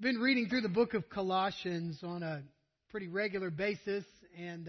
Been reading through the book of Colossians on a pretty regular basis, and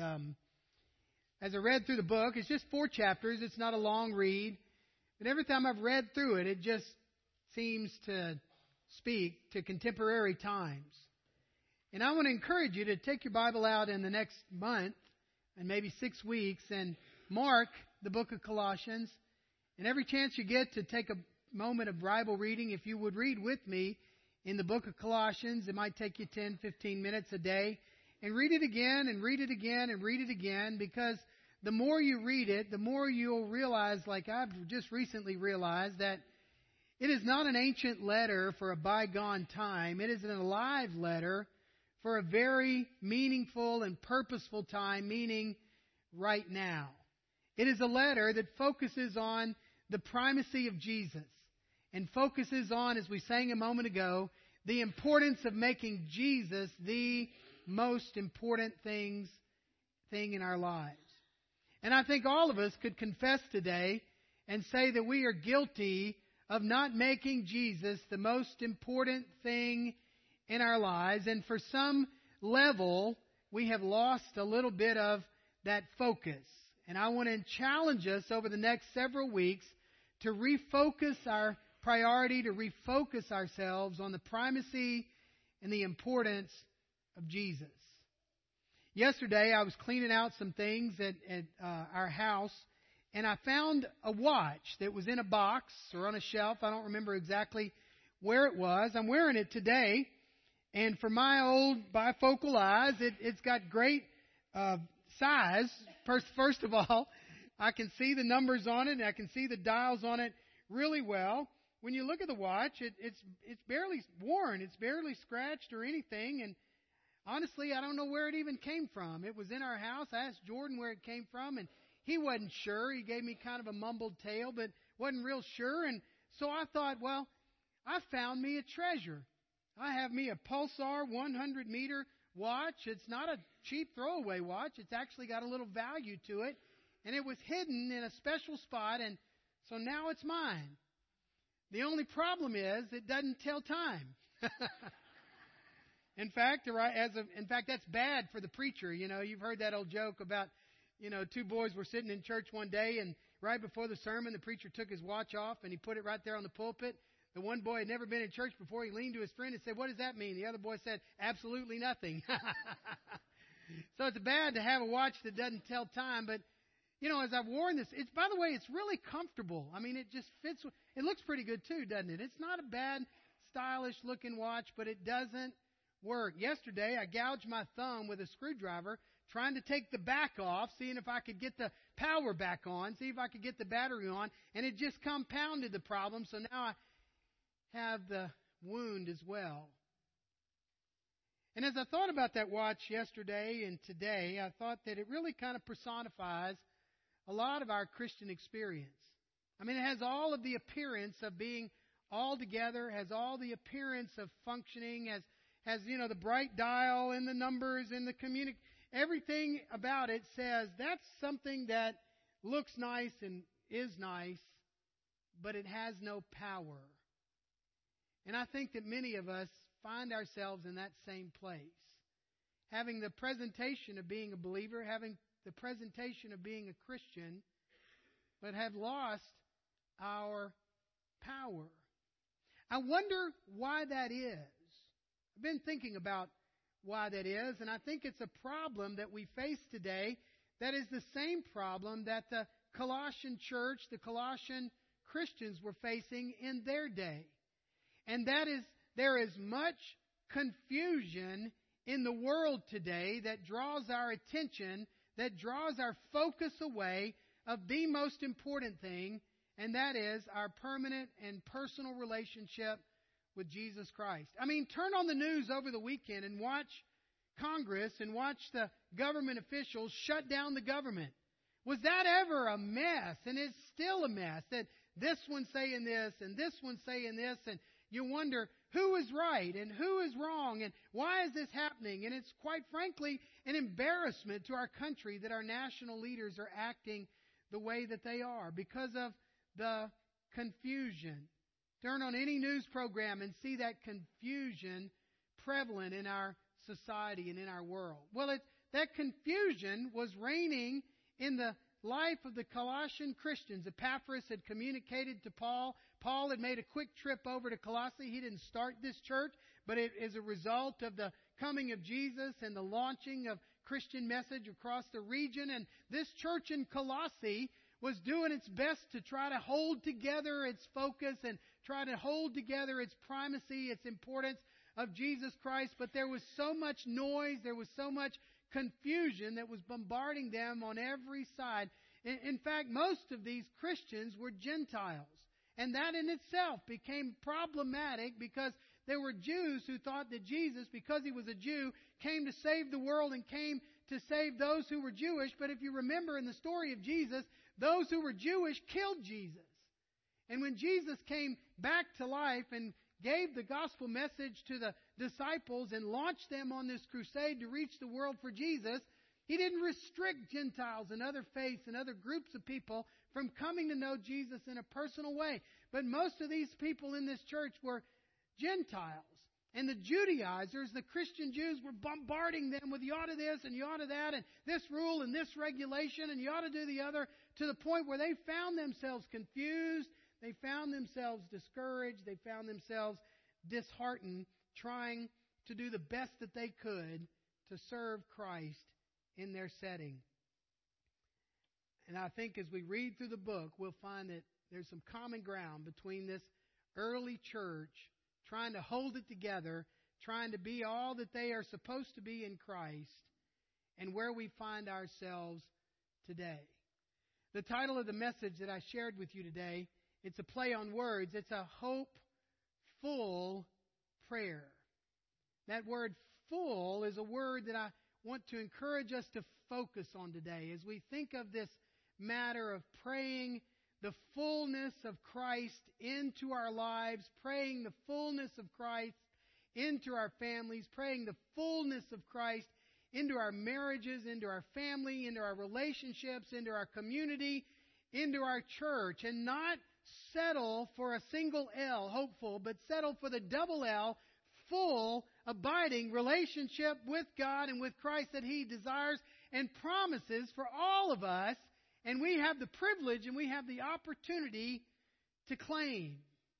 as I read through the book, it's just 4 chapters. It's not a long read, but every time I've read through it, it just seems to speak to contemporary times. And I want to encourage you to take your Bible out in the next month and maybe 6 weeks and mark the book of Colossians. And every chance you get to take a moment of Bible reading, if you would read with me in the book of Colossians. It might take you 10, 15 minutes a day. And read it again and read it again and read it again, because the more you read it, the more you'll realize, like I've just recently realized, that it is not an ancient letter for a bygone time. It is an alive letter for a very meaningful and purposeful time, meaning right now. It is a letter that focuses on the primacy of Jesus and focuses on, as we sang a moment ago, the importance of making Jesus the most important thing in our lives. And I think all of us could confess today and say that we are guilty of not making Jesus the most important thing in our lives. And for some level, we have lost a little bit of that focus. And I want to challenge us over the next several weeks to refocus our priority, to refocus ourselves on the primacy and the importance of Jesus. Yesterday, I was cleaning out some things at our house, and I found a watch that was in a box or on a shelf. I don't remember exactly where it was. I'm wearing it today, and for my old bifocal eyes, it's got great size. First of all, I can see the numbers on it, and I can see the dials on it really well. When you look at the watch, it's barely worn. It's barely scratched or anything. And honestly, I don't know where it even came from. It was in our house. I asked Jordan where it came from, and he wasn't sure. He gave me kind of a mumbled tale, but wasn't real sure. And so I thought, well, I found me a treasure. I have me a Pulsar 100-meter watch. It's not a cheap throwaway watch. It's actually got a little value to it. And it was hidden in a special spot, and so now it's mine. The only problem is it doesn't tell time. In fact, that's bad for the preacher. You know, you've heard that old joke about, 2 boys were sitting in church one day, and right before the sermon, the preacher took his watch off and he put it right there on the pulpit. The one boy had never been in church before. He leaned to his friend and said, "What does that mean?" The other boy said, "Absolutely nothing." So it's bad to have a watch that doesn't tell time, but as I've worn this, by the way, it's really comfortable. I mean, it just fits. It looks pretty good too, doesn't it? It's not a bad, stylish looking watch, but it doesn't work. Yesterday, I gouged my thumb with a screwdriver, trying to take the back off, seeing if I could get the power back on, see if I could get the battery on, and it just compounded the problem. So now I have the wound as well. And as I thought about that watch yesterday and today, I thought that it really kind of personifies a lot of our Christian experience. I mean, it has all of the appearance of being all together, has all the appearance of functioning, has the bright dial and the numbers and the everything about it says that's something that looks nice and is nice, but it has no power. And I think that many of us find ourselves in that same place, having the presentation of being a believer, having the presentation of being a Christian, but have lost our power. I wonder why that is. I've been thinking about why that is, and I think it's a problem that we face today that is the same problem that the Colossian church, the Colossian Christians were facing in their day. And that is, there is much confusion in the world today that draws our attention, that draws our focus away of the most important thing, and that is our permanent and personal relationship with Jesus Christ. I mean, turn on the news over the weekend and watch Congress and watch the government officials shut down the government. Was that ever a mess? And it's still a mess. That this one's saying this and this one's saying this, and you wonder who is right and who is wrong and why is this happening? And it's quite frankly an embarrassment to our country that our national leaders are acting the way that they are because of the confusion. Turn on any news program and see that confusion prevalent in our society and in our world? Well, that confusion was reigning in the life of the Colossian Christians. Epaphras had communicated to Paul. Paul had made a quick trip over to Colossae. He didn't start this church, but it is a result of the coming of Jesus and the launching of Christian message across the region. And this church in Colossae was doing its best to try to hold together its focus and try to hold together its primacy, its importance of Jesus Christ. But there was so much noise, there was so much confusion that was bombarding them on every side. In fact, most of these Christians were Gentiles. And that in itself became problematic because there were Jews who thought that Jesus, because he was a Jew, came to save the world and came to save those who were Jewish. But if you remember in the story of Jesus, those who were Jewish killed Jesus. And when Jesus came back to life and gave the gospel message to the disciples and launched them on this crusade to reach the world for Jesus, he didn't restrict Gentiles and other faiths and other groups of people from coming to know Jesus in a personal way. But most of these people in this church were Gentiles. And the Judaizers, the Christian Jews, were bombarding them with you ought to this and you ought to that and this rule and this regulation and you ought to do the other, to the point where they found themselves confused, they found themselves discouraged, they found themselves disheartened, trying to do the best that they could to serve Christ in their setting. And I think as we read through the book, we'll find that there's some common ground between this early church trying to hold it together, trying to be all that they are supposed to be in Christ, and where we find ourselves today. The title of the message that I shared with you today, it's a play on words. It's a hope-full prayer. That word full is a word that I want to encourage us to focus on today as we think of this matter of praying the fullness of Christ into our lives, praying the fullness of Christ into our families, praying the fullness of Christ into our marriages, into our family, into our relationships, into our community, into our church, and not settle for a single L, hopeful, but settle for the double L, full, abiding relationship with God and with Christ that He desires and promises for all of us. And we have the privilege and we have the opportunity to claim.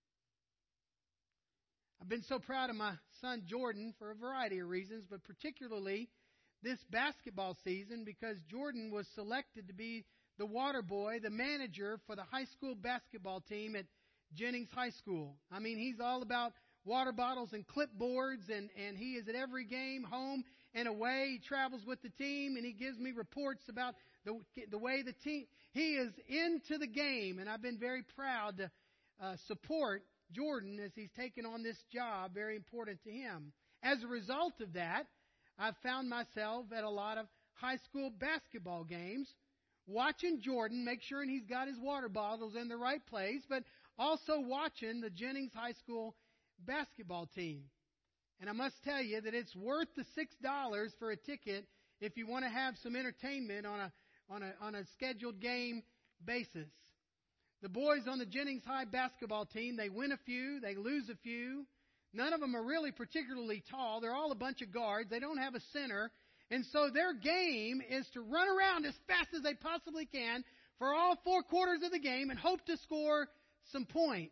I've been so proud of my son Jordan for a variety of reasons, but particularly this basketball season because Jordan was selected to be the water boy, the manager for the high school basketball team at Jennings High School. I mean, he's all about water bottles and clipboards, and he is at every game, home and away. He travels with the team, and he gives me reports about the way the team, he is into the game, and I've been very proud to support Jordan as he's taken on this job, very important to him. As a result of that, I've found myself at a lot of high school basketball games, watching Jordan, make sure he's got his water bottles in the right place, but also watching the Jennings High School basketball team. And I must tell you that it's worth the $6 for a ticket if you want to have some entertainment on a scheduled game basis. The boys on the Jennings High basketball team, they win a few, they lose a few. None of them are really particularly tall. They're all a bunch of guards. They don't have a center. And so their game is to run around as fast as they possibly can for all 4 quarters of the game and hope to score some points.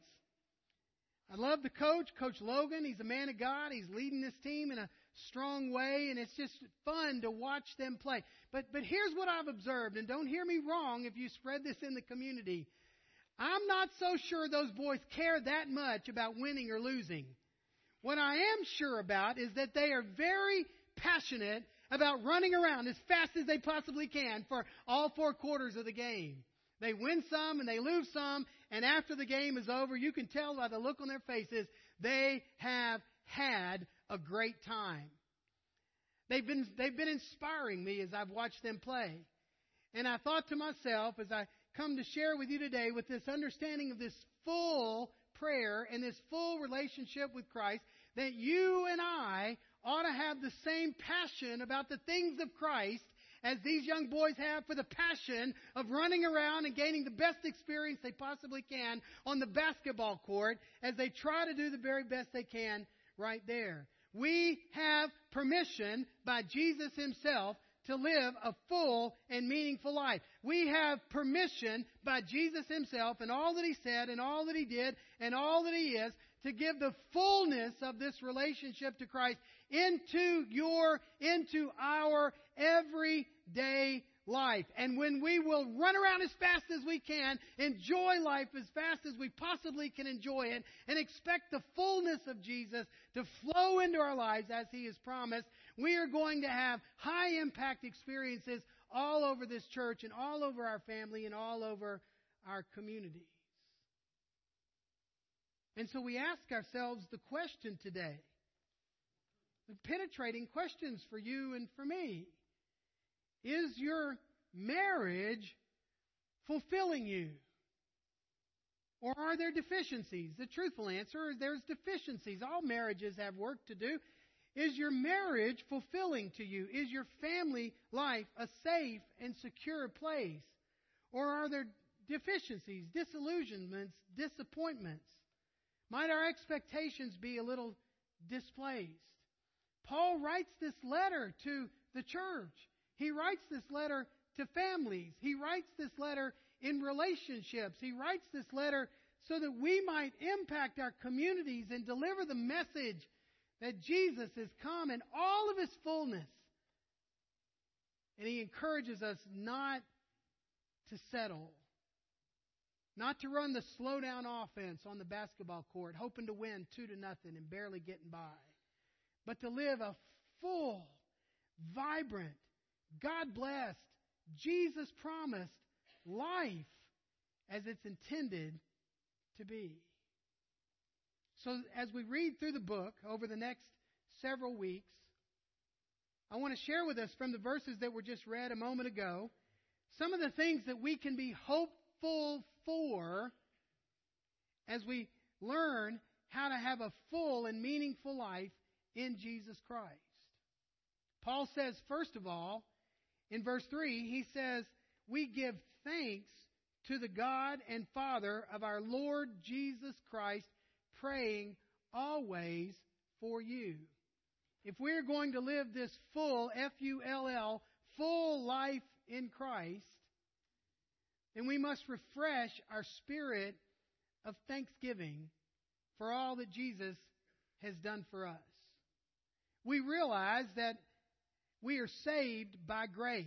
I love the coach, Coach Logan. He's a man of God. He's leading this team in a strong way, and it's just fun to watch them play. But here's what I've observed, and don't hear me wrong if you spread this in the community. I'm not so sure those boys care that much about winning or losing. What I am sure about is that they are very passionate about running around as fast as they possibly can for all 4 quarters of the game. They win some and they lose some, and after the game is over, you can tell by the look on their faces, they have had a great time. They've been inspiring me as I've watched them play. And I thought to myself, as I come to share with you today with this understanding of this full prayer and this full relationship with Christ, that you and I ought to have the same passion about the things of Christ as these young boys have for the passion of running around and gaining the best experience they possibly can on the basketball court as they try to do the very best they can right there. We have permission by Jesus Himself to live a full and meaningful life. We have permission by Jesus Himself and all that He said and all that He did and all that He is to give the fullness of this relationship to Christ into our everyday life. And when we will run around as fast as we can, enjoy life as fast as we possibly can enjoy it, and expect the fullness of Jesus to flow into our lives as He has promised, we are going to have high impact experiences all over this church and all over our family and all over our communities. And so we ask ourselves the question today, the penetrating questions for you and for me. Is your marriage fulfilling you? Or are there deficiencies? The truthful answer is there's deficiencies. All marriages have work to do. Is your marriage fulfilling to you? Is your family life a safe and secure place? Or are there deficiencies, disillusionments, disappointments? Might our expectations be a little displaced? Paul writes this letter to the church. He writes this letter to families. He writes this letter in relationships. He writes this letter so that we might impact our communities and deliver the message that Jesus has come in all of His fullness. And He encourages us not to settle, not to run the slow down offense on the basketball court, hoping to win 2-0 and barely getting by, but to live a full, vibrant, God-blessed, Jesus-promised life as it's intended to be. So as we read through the book over the next several weeks, I want to share with us from the verses that were just read a moment ago some of the things that we can be hopeful for as we learn how to have a full and meaningful life in Jesus Christ. Paul says, first of all, in verse 3, he says, we give thanks to the God and Father of our Lord Jesus Christ, praying always for you. If we're going to live this full, F-U-L-L, full life in Christ, then we must refresh our spirit of thanksgiving for all that Jesus has done for us. We realize that we are saved by grace.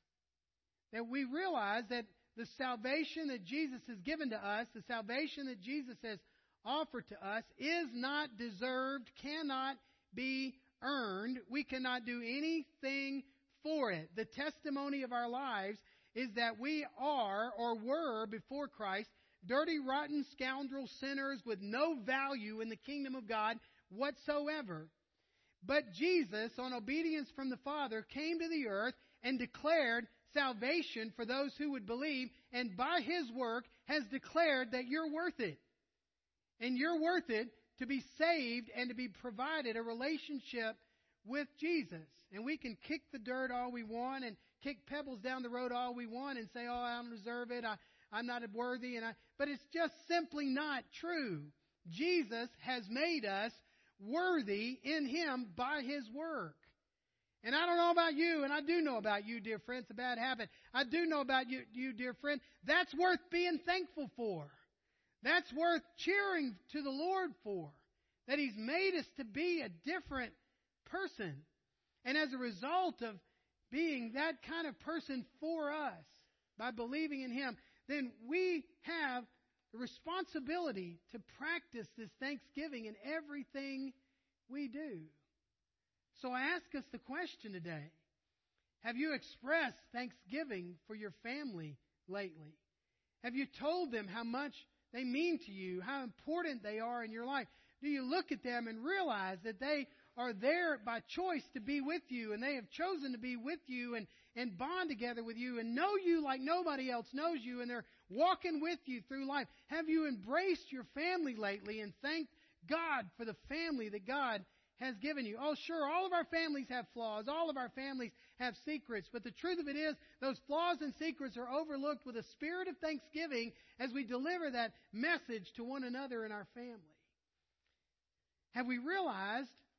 That we realize that the salvation that Jesus has given to us, the salvation that Jesus has offered to us, is not deserved, cannot be earned. We cannot do anything for it. The testimony of our lives is that we are or were before Christ dirty, rotten, scoundrel sinners with no value in the kingdom of God whatsoever. But Jesus, on obedience from the Father, came to the earth and declared salvation for those who would believe, and by His work has declared that you're worth it. And you're worth it to be saved and to be provided a relationship with Jesus. And we can kick the dirt all we want and kick pebbles down the road all we want and say, oh, I don't deserve it, I'm not worthy. But it's just simply not true. Jesus has made us worthy in Him by His work. And I don't know about you, and I do know about you, dear friend. It's a bad habit. I do know about you, dear friend. That's worth being thankful for. That's worth cheering to the Lord for. That He's made us to be a different person. And as a result of being that kind of person for us, by believing in Him, then we have the responsibility to practice this thanksgiving in everything we do. So I ask us the question today, have you expressed thanksgiving for your family lately? Have you told them how much they mean to you, how important they are in your life? Do you look at them and realize that they are there by choice to be with you, and they have chosen to be with you and bond together with you and know you like nobody else knows you, and they're walking with you through life? Have you embraced your family lately and thanked God for the family that God has given you? Oh, sure, all of our families have flaws. All of our families have secrets. But the truth of it is, those flaws and secrets are overlooked with a spirit of thanksgiving as we deliver that message to one another in our family. Have we realized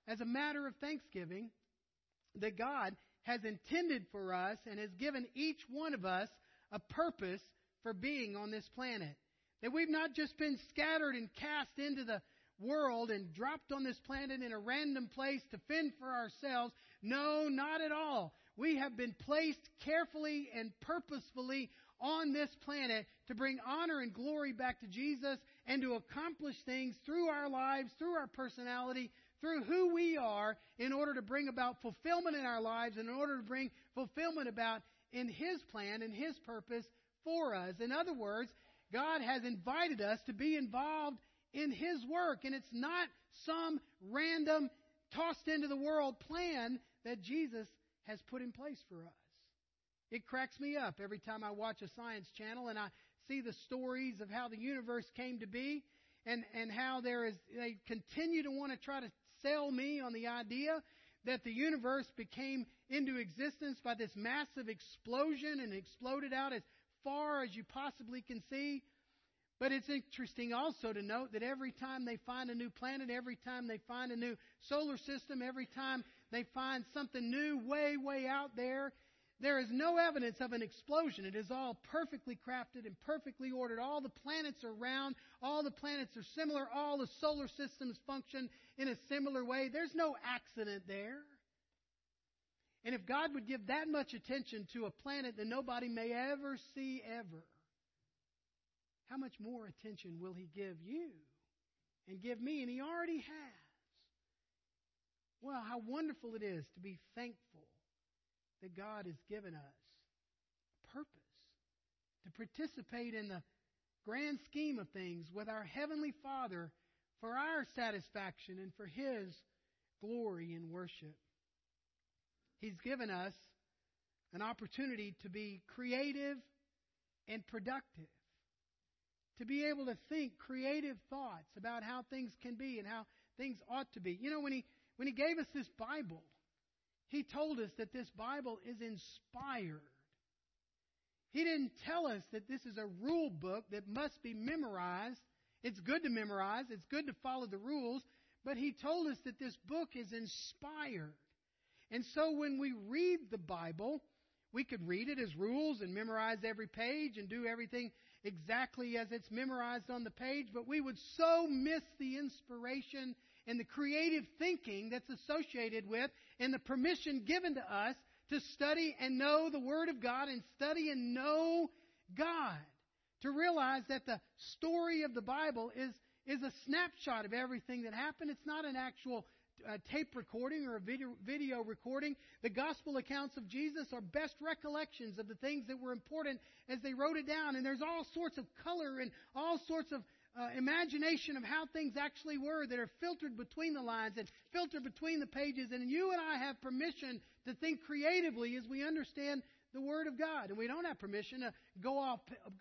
as a matter of thanksgiving that God has intended for us and has given each one of us a purpose for being on this planet. That we've not just been scattered and cast into the world and dropped on this planet in a random place to fend for ourselves. No, not at all. We have been placed carefully and purposefully on this planet to bring honor and glory back to Jesus and to accomplish things through our lives, through our personality, through who we are, in order to bring about fulfillment in our lives and in order to bring fulfillment about in His plan and His purpose for us. In other words, God has invited us to be involved in His work, and it's not some random tossed into the world plan that Jesus has put in place for us. It cracks me up every time I watch a science channel and I see the stories of how the universe came to be and how they continue to want to try to sell me on the idea that the universe became into existence by this massive explosion and exploded out as far as you possibly can see. But it's interesting also to note that every time they find a new planet, every time they find a new solar system, every time they find something new way, way out there, there is no evidence of an explosion. It is all perfectly crafted and perfectly ordered. All the planets are round. All the planets are similar. All the solar systems function in a similar way. There's no accident there. And if God would give that much attention to a planet that nobody may ever see ever, how much more attention will He give you and give me? And He already has. Well, how wonderful it is to be thankful that God has given us purpose to participate in the grand scheme of things with our Heavenly Father for our satisfaction and for His glory and worship. He's given us an opportunity to be creative and productive, to be able to think creative thoughts about how things can be and how things ought to be. You know, when He gave us this Bible, He told us that this Bible is inspired. He didn't tell us that this is a rule book that must be memorized. It's good to memorize. It's good to follow the rules. But He told us that this book is inspired. And so when we read the Bible, we could read it as rules and memorize every page and do everything exactly as it's memorized on the page. But we would so miss the inspiration and the creative thinking that's associated with and the permission given to us to study and know the Word of God and study and know God. To realize that the story of the Bible is a snapshot of everything that happened. It's not an actual tape recording or a video recording. The gospel accounts of Jesus are best recollections of the things that were important as they wrote it down. And there's all sorts of color and all sorts of imagination of how things actually were that are filtered between the lines and filtered between the pages. And you and I have permission to think creatively as we understand the Word of God. And we don't have permission to go off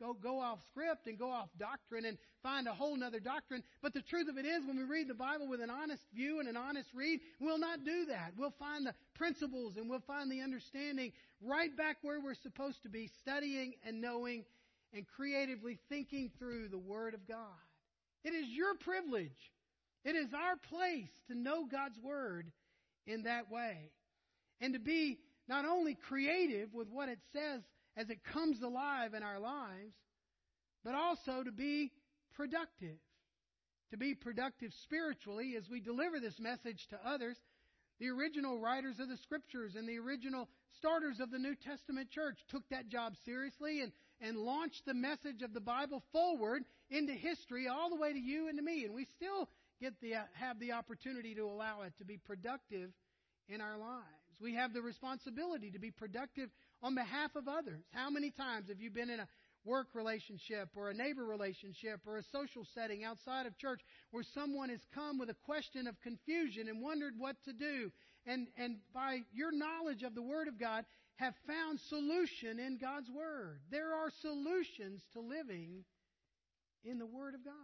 script and go off doctrine and find a whole other doctrine. But the truth of it is, when we read the Bible with an honest view and an honest read, we'll not do that. We'll find the principles and we'll find the understanding right back where we're supposed to be, studying and knowing and creatively thinking through the Word of God. It is your privilege. It is our place to know God's Word in that way. And to be not only creative with what it says as it comes alive in our lives, but also to be productive. To be productive spiritually as we deliver this message to others. The original writers of the Scriptures and the original starters of the New Testament church took that job seriously and launched the message of the Bible forward into history all the way to you and to me. And we still have the opportunity to allow it to be productive in our lives. We have the responsibility to be productive on behalf of others. How many times have you been in a work relationship or a neighbor relationship or a social setting outside of church where someone has come with a question of confusion and wondered what to do, and by your knowledge of the Word of God have found solution in God's Word? There are solutions to living in the Word of God.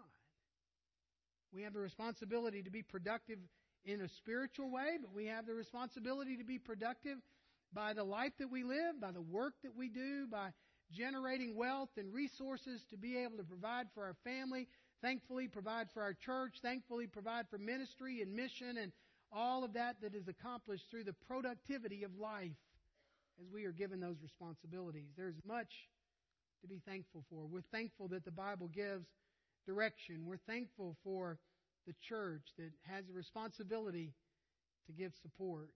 We have the responsibility to be productive in a spiritual way, but we have the responsibility to be productive by the life that we live, by the work that we do, by generating wealth and resources to be able to provide for our family, thankfully provide for our church, thankfully provide for ministry and mission and all of that is accomplished through the productivity of life as we are given those responsibilities. There's much to be thankful for. We're thankful that the Bible gives direction. We're thankful for the church that has a responsibility to give support.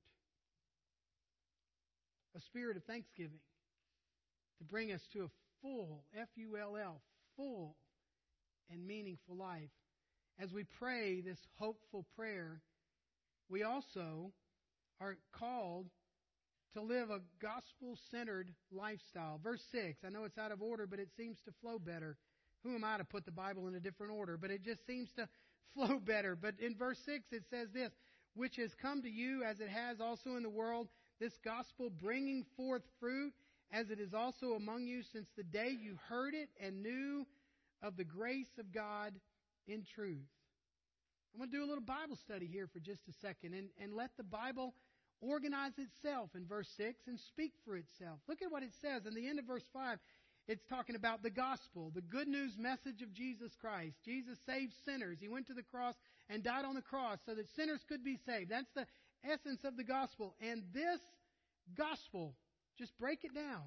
A spirit of thanksgiving to bring us to a full, F-U-L-L, full and meaningful life. As we pray this hopeful prayer, we also are called to live a gospel-centered lifestyle. Verse 6, I know it's out of order, but it seems to flow better. Who am I to put the Bible in a different order? But it just seems to flow better. But in verse 6 it says this, which has come to you as it has also in the world, this gospel bringing forth fruit, as it is also among you since the day you heard it and knew of the grace of God in truth. I'm going to do a little Bible study here for just a second and let the Bible organize itself in verse 6 and speak for itself. Look at what it says. In the end of verse 5, it's talking about the gospel, the good news message of Jesus Christ. Jesus saved sinners. He went to the cross and died on the cross so that sinners could be saved. That's the essence of the gospel. And this gospel, just break it down.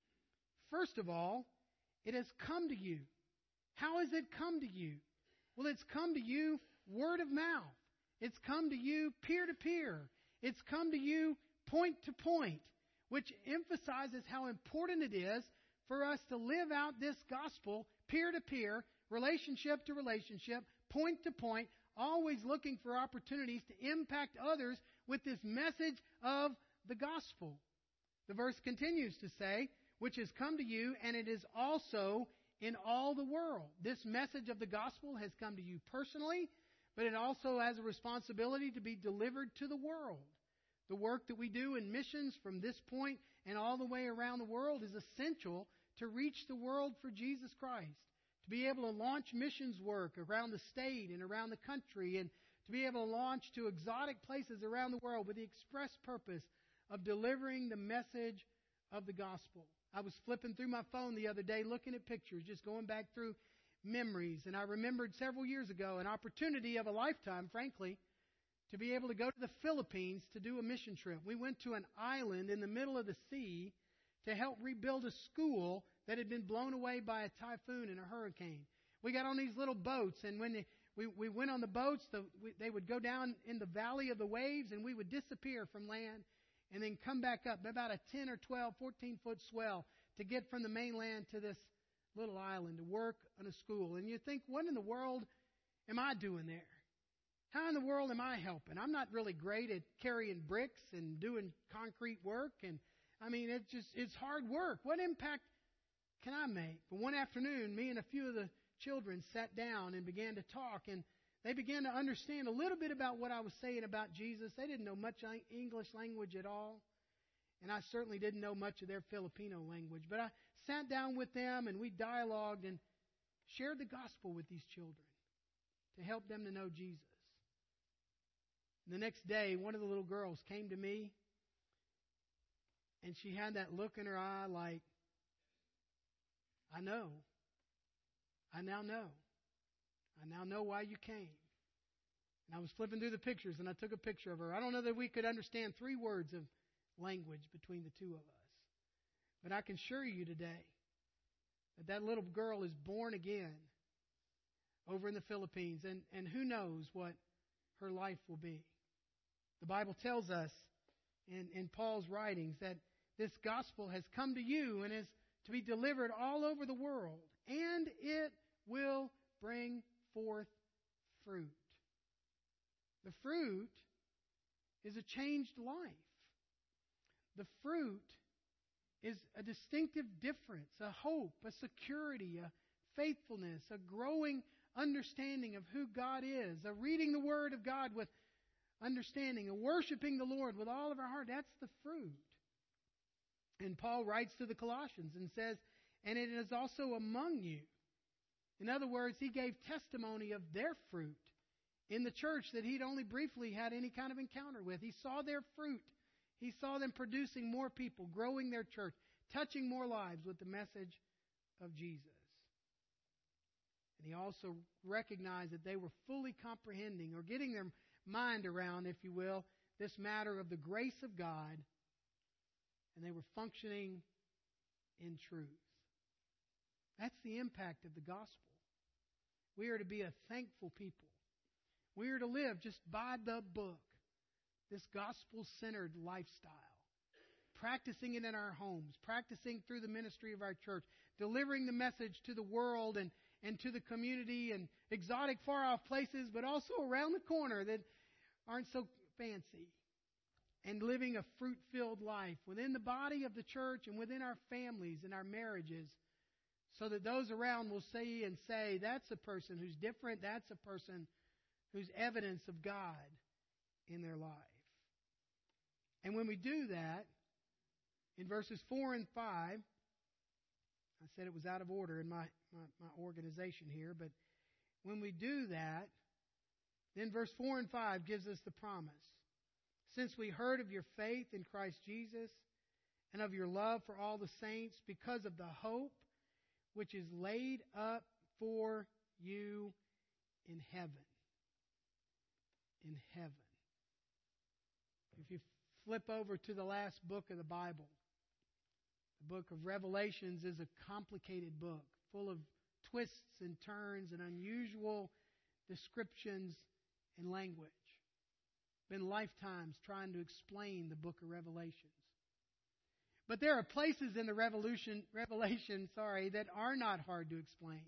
First of all, it has come to you. How has it come to you? Well, it's come to you word of mouth. It's come to you peer to peer. It's come to you point to point, which emphasizes how important it is for us to live out this gospel peer to peer, relationship to relationship, point to point, always looking for opportunities to impact others with this message of the gospel. The verse continues to say, which has come to you, and it is also in all the world. This message of the gospel has come to you personally, but it also has a responsibility to be delivered to the world. The work that we do in missions from this point and all the way around the world is essential to reach the world for Jesus Christ. To be able to launch missions work around the state and around the country, and to be able to launch to exotic places around the world with the express purpose of delivering the message of the gospel. I was flipping through my phone the other day looking at pictures, just going back through memories, and I remembered several years ago an opportunity of a lifetime, frankly, to be able to go to the Philippines to do a mission trip. We went to an island in the middle of the sea to help rebuild a school that had been blown away by a typhoon and a hurricane. We got on these little boats, and when we went on the boats, they would go down in the valley of the waves, and we would disappear from land and then come back up about a 10 or 12, 14-foot swell to get from the mainland to this little island to work on a school. And you think, what in the world am I doing there? How in the world am I helping? I'm not really great at carrying bricks and doing concrete work. And I mean, it's hard work. What impact can I make? But one afternoon, me and a few of the children sat down and began to talk, and they began to understand a little bit about what I was saying about Jesus. They didn't know much English language at all, and I certainly didn't know much of their Filipino language. But I sat down with them, and we dialogued and shared the gospel with these children to help them to know Jesus. And the next day, one of the little girls came to me, and she had that look in her eye like, I know. I now know. I now know why you came. And I was flipping through the pictures, and I took a picture of her. I don't know that we could understand 3 words of language between the two of us. But I can assure you today that that little girl is born again over in the Philippines. And who knows what her life will be. The Bible tells us in Paul's writings that this gospel has come to you and is to be delivered all over the world. And it will bring forth fruit. The fruit is a changed life. The fruit is a distinctive difference, a hope, a security, a faithfulness, a growing understanding of who God is, a reading the Word of God with understanding, a worshiping the Lord with all of our heart. That's the fruit. And Paul writes to the Colossians and says, and it is also among you. In other words, he gave testimony of their fruit in the church that he'd only briefly had any kind of encounter with. He saw their fruit. He saw them producing more people, growing their church, touching more lives with the message of Jesus. And he also recognized that they were fully comprehending or getting their mind around, if you will, this matter of the grace of God, and they were functioning in truth. That's the impact of the gospel. We are to be a thankful people. We are to live just by the book, this gospel-centered lifestyle. Practicing it in our homes, practicing through the ministry of our church, delivering the message to the world and to the community and exotic far-off places, but also around the corner that aren't so fancy. And living a fruit-filled life within the body of the church and within our families and our marriages, so that those around will see and say, that's a person who's different, that's a person who's evidence of God in their life. And when we do that, in verses 4 and 5, I said it was out of order in my organization here, but when we do that, then verse 4 and 5 gives us the promise. Since we heard of your faith in Christ Jesus and of your love for all the saints, because of the hope which is laid up for you in heaven. In heaven. If you flip over to the last book of the Bible, the book of Revelations is a complicated book full of twists and turns and unusual descriptions and language. Been lifetimes trying to explain the book of Revelations. But there are places in the Revelation that are not hard to explain.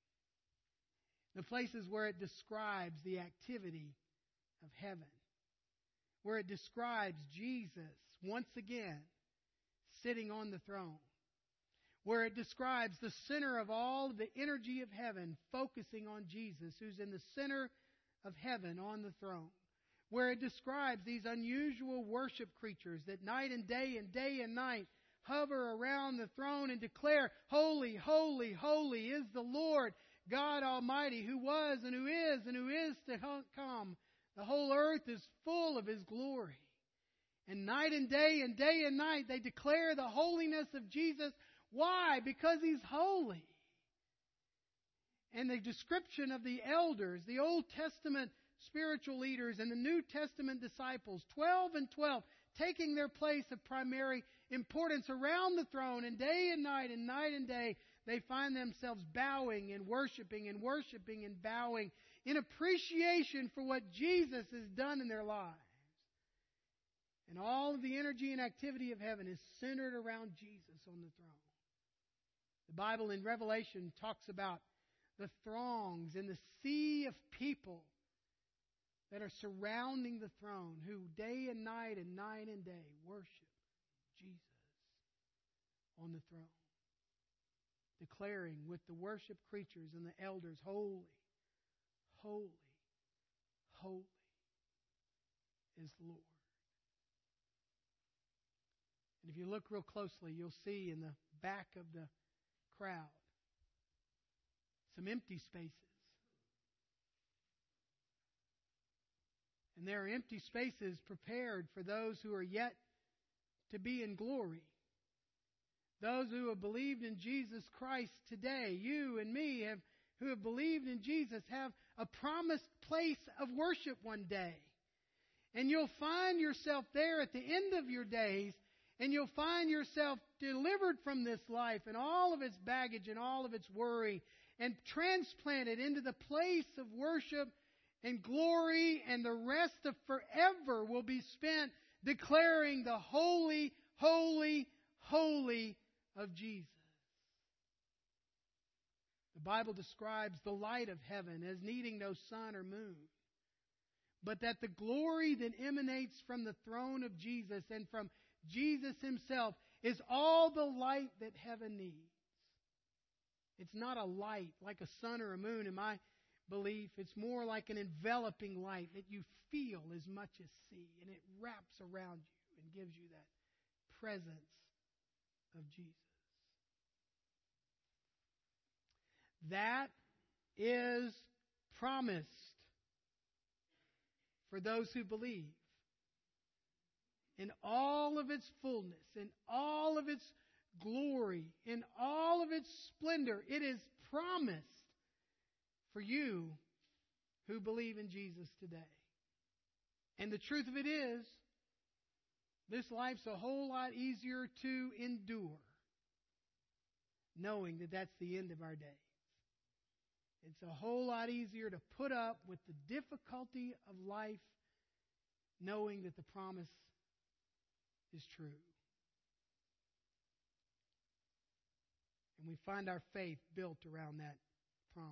The places where it describes the activity of heaven. Where it describes Jesus once again sitting on the throne. Where it describes the center of all the energy of heaven focusing on Jesus, who's in the center of heaven on the throne. Where it describes these unusual worship creatures that night and day and night hover around the throne and declare, holy, holy, holy is the Lord God Almighty, who was and who is to come. The whole earth is full of His glory. And night and day and night they declare the holiness of Jesus. Why? Because He's holy. And the description of the elders, the Old Testament spiritual leaders and the New Testament disciples, 12 and 12, taking their place of primary importance around the throne, and day and night and day, they find themselves bowing and worshiping and bowing in appreciation for what Jesus has done in their lives. And all of the energy and activity of heaven is centered around Jesus on the throne. The Bible in Revelation talks about the throngs and the sea of people that are surrounding the throne, who day and night and day worship Jesus on the throne, declaring with the worship creatures and the elders, holy, holy, holy is the Lord. And if you look real closely, you'll see in the back of the crowd some empty spaces. And there are empty spaces prepared for those who are yet to be in glory. Those who have believed in Jesus Christ today, you and me, who have believed in Jesus, have a promised place of worship one day. And you'll find yourself there at the end of your days, and you'll find yourself delivered from this life and all of its baggage and all of its worry, and transplanted into the place of worship and glory, and the rest of forever will be spent declaring the holy, holy, holy of Jesus. The Bible describes the light of heaven as needing no sun or moon, but that the glory that emanates from the throne of Jesus and from Jesus Himself is all the light that heaven needs. It's not a light like a sun or a moon in my belief. It's more like an enveloping light that you feel as much as see, and it wraps around you and gives you that presence of Jesus. That is promised for those who believe. In all of its fullness, in all of its glory, in all of its splendor, it is promised for you who believe in Jesus today. And the truth of it is, this life's a whole lot easier to endure, knowing that that's the end of our days. It's a whole lot easier to put up with the difficulty of life, knowing that the promise is true. And we find our faith built around that promise.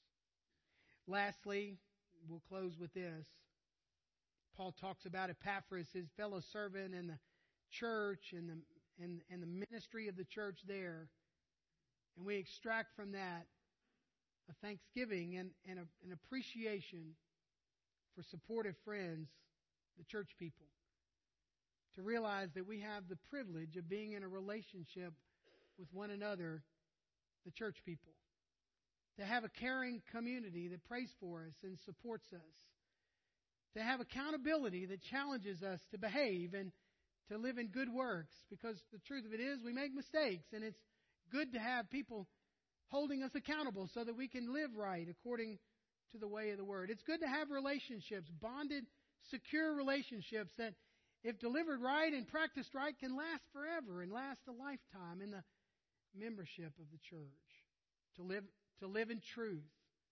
Lastly, we'll close with this. Paul talks about Epaphras, his fellow servant in the church and the ministry of the church there. And we extract from that a thanksgiving and an appreciation for supportive friends, the church people. To realize that we have the privilege of being in a relationship with one another, the church people. To have a caring community that prays for us and supports us. To have accountability that challenges us to behave and to live in good works. Because the truth of it is, we make mistakes, and it's good to have people holding us accountable so that we can live right according to the way of the Word. It's good to have relationships, bonded, secure relationships that, if delivered right and practiced right, can last forever and last a lifetime in the membership of the church. To live in truth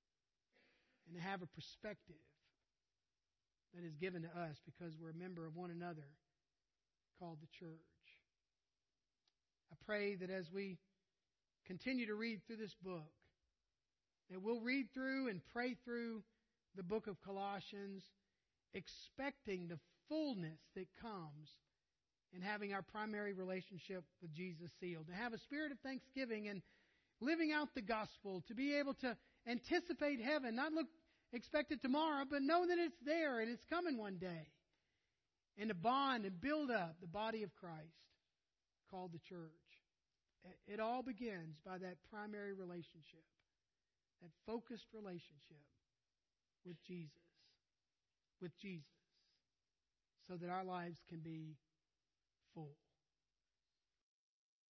and to have a perspective that is given to us because we're a member of one another called the church. I pray that as we continue to read through this book, that we'll read through and pray through the book of Colossians, expecting the fullness that comes in having our primary relationship with Jesus sealed. To have a spirit of thanksgiving and living out the gospel, to be able to anticipate heaven, not expect it tomorrow, but know that it's there and it's coming one day. And to bond and build up the body of Christ called the church. It all begins by that primary relationship, that focused relationship with Jesus, so that our lives can be full.